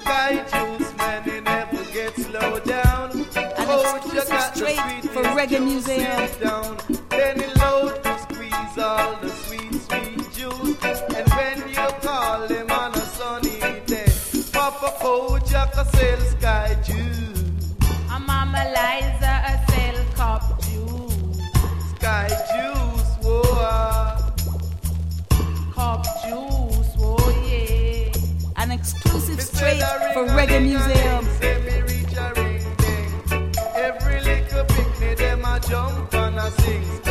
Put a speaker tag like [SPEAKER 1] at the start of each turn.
[SPEAKER 1] Sky juice, man, it never gets slow down.
[SPEAKER 2] An exclusive straight for Reggae Museum.
[SPEAKER 1] Then it load to squeeze all the sweet, sweet juice. And when you call him on a sunny day, Papa Kojak a sell Sky juice.
[SPEAKER 2] A Mama Liza a sell cup juice.
[SPEAKER 1] Sky juice, whoa.
[SPEAKER 2] Cup juice, oh yeah. An exclusive straight for Reggae Museum.
[SPEAKER 1] Say me reach a ring ding. Every little picnic them a jump and a sing.